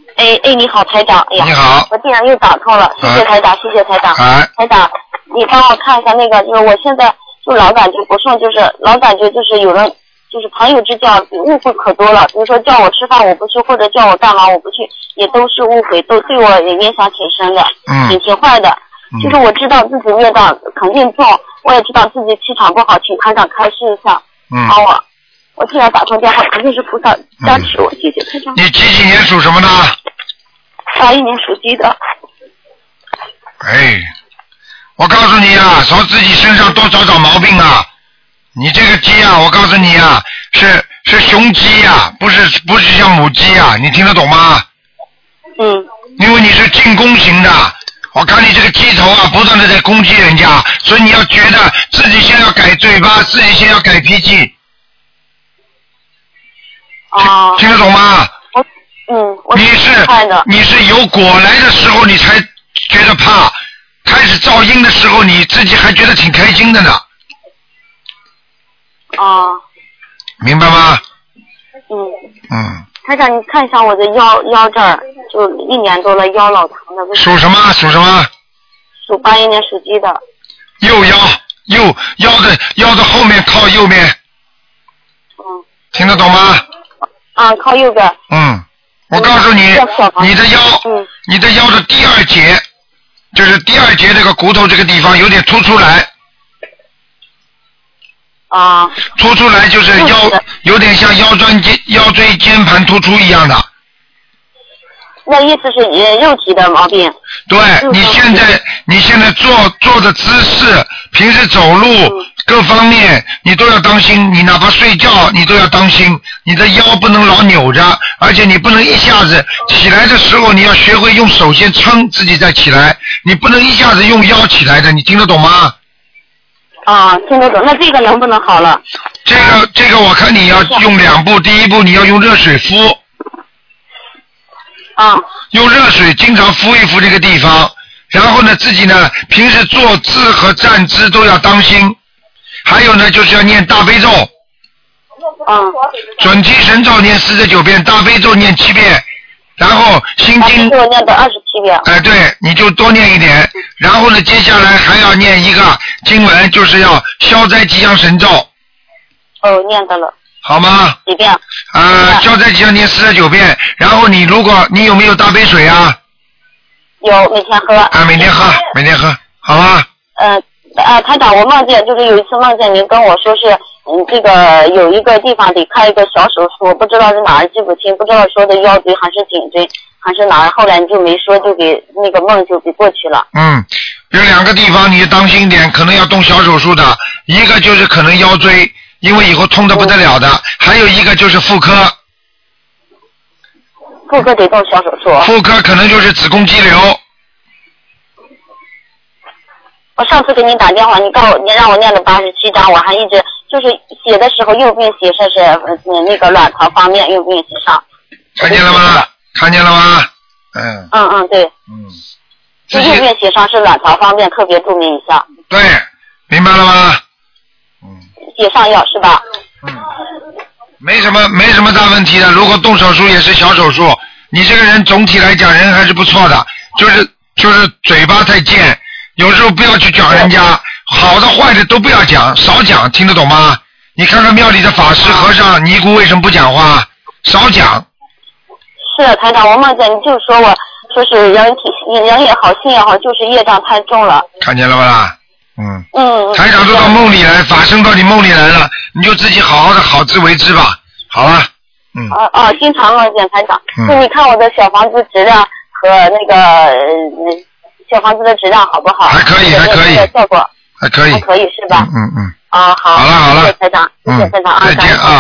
哎，你好，台长。哎呀， 你好， 我竟然又打通了，谢谢台长，谢谢台长。台长，你帮我看一下那个，就是我现在就老感觉不顺，就是老感觉就是有人就是朋友之间误会可多了，比如说叫我吃饭我不去，或者叫我干嘛我不去，也都是误会，都对我影响挺深的，挺坏的。就是我知道自己孽障肯定重，我也知道自己气场不好，请台长开示一下，帮我突然打通电话，肯定是菩萨加持我，谢谢台长。 你几年属什么的 ？81年属鸡的。 哎，我告诉你啊，从自己身上多找毛病啊！你这个鸡啊，我告诉你啊，是雄鸡啊，不是像母鸡啊，你听得懂吗？因为你是进攻型的，我看你这个鸡头啊，不断的在攻击人家，所以你要觉得自己先要改嘴巴，自己先要改脾气。听得懂吗？你是有果来的时候你才觉得怕，开始噪音的时候你自己还觉得挺开心的呢。明白吗？ 台长，你看一下我的腰这儿，就1年多了，腰老疼的。 属什么？属 81年属鸡的。 右腰的后面靠右面。听得懂吗？ 靠右边。 我告诉你，你的腰的第2节，就是第2节这个骨头这个地方有点凸出来。凸出来就是有点像腰椎间盘突出一样的。 那意思是肉体的毛病。 对，你现在坐的姿势，平时走路各方面你都要当心，你哪怕睡觉你都要当心，你的腰不能老扭着，而且你不能一下子起来的时候你要学会用手先撑自己再起来，你不能一下子用腰起来的，你听得懂吗？ 听得懂。那这个能不能好了？ 这个我看你要用2步，第一步你要用热水敷。用热水经常敷一敷这个地方，然后呢自己呢平时坐姿和站姿都要当心，还有呢就是要念大悲咒。准提神咒念49遍，大悲咒念7遍，然后心经我念到27遍。 对，你就多念一点，然后呢接下来还要念一个经文，就是要消灾吉祥神咒。 念的了。 好吗？ 几遍？ 消灾吉祥念49遍，然后你有没有大杯水啊？ 有，每天喝。 每天喝，好吧？ 台长，我梦见就是有一次梦见您跟我说是，这个有一个地方得开一个小手术，我不知道是哪儿，记不清，不知道说的腰椎还是颈椎还是哪儿，后来你就没说，就给那个梦就给过去了。 有2个地方你当心一点，可能要动小手术的，一个就是可能腰椎。因为以后痛得不得了的，还有一个就是妇科。 妇科得动小手术。 妇科可能就是子宫肌瘤。 我上次给你打电话，你让我念了87章，我还一直就是写的时候右边写是那个卵巢方面右边写上。 看见了吗？ 对。就右边写上是卵巢方面，特别注明一下。 对，明白了吗？ 写上药是吧？ 没什么大问题的。如果动手术也是小手术，你这个人总体来讲人还是不错的，就是嘴巴太贱，有时候不要去讲人家，好的坏的都不要讲，少讲，听得懂吗？你看看庙里的法师和尚尼姑为什么不讲话？少讲。 是台长，我梦见你就说我说是人也好心也好，就是业障太重了。 看见了吧？台长都到梦里来，法身到你梦里来了，你就自己好好的好自为之吧，好吧？ 经常梦见台长。就你看我的小房子质量和那个小房子的质量好不好？ 还可以。 效果还可以是吧？好。好了，谢谢台长， 再见啊。